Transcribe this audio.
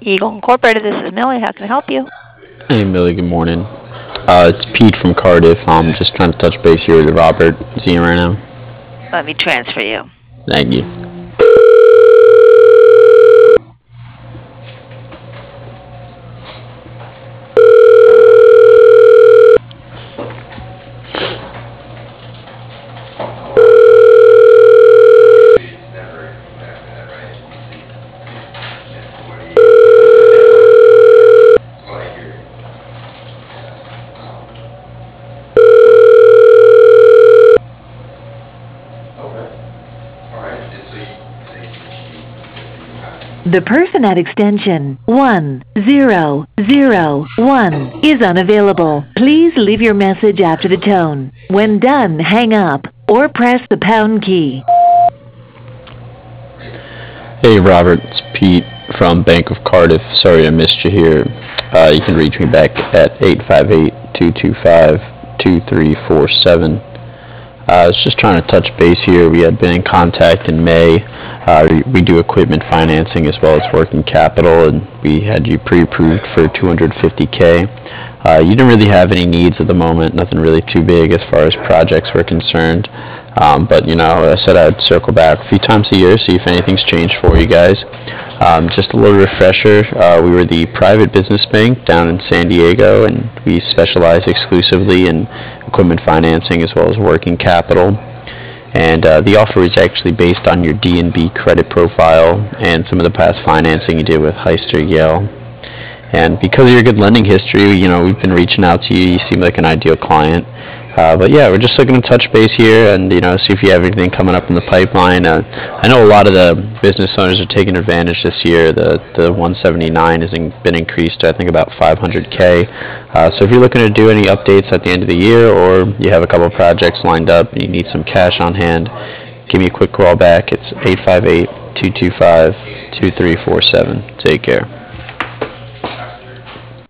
Eagle Incorporated, this is Millie. How can I help you? Hey Millie, good morning. It's Pete from Cardiff. I'm just trying to touch base here with Robert. See him right now. Let me transfer you. Thank you. The person at extension 1001 is unavailable. Please leave your message after the tone. When done, hang up or press the pound key. Hey Robert, it's Pete from Bank of Cardiff. Sorry I missed you here. You can reach me back at 858-225-2347. I was just trying to touch base here. We had been in contact in May. We do equipment financing as well as working capital, and we had you pre-approved for $250K. You didn't really have any needs at the moment, nothing really too big as far as projects were concerned. But I said I'd circle back a few times a year, see if anything's changed for you guys. Just a little refresher, we were the private business bank down in San Diego, and we specialize exclusively in equipment financing as well as working capital. And the offer is actually based on your D&B credit profile and some of the past financing you did with Heister Yale. And because of your good lending history, we've been reaching out to you. You seem like an ideal client. But yeah, we're just looking to touch base here and see if you have anything coming up in the pipeline. I know a lot of the business owners are taking advantage this year. The 179 has been increased to I think about 500K. So if you're looking to do any updates at the end of the year, or you have a couple of projects lined up and you need some cash on hand, give me a quick call back. It's 858-225-2347. Take care.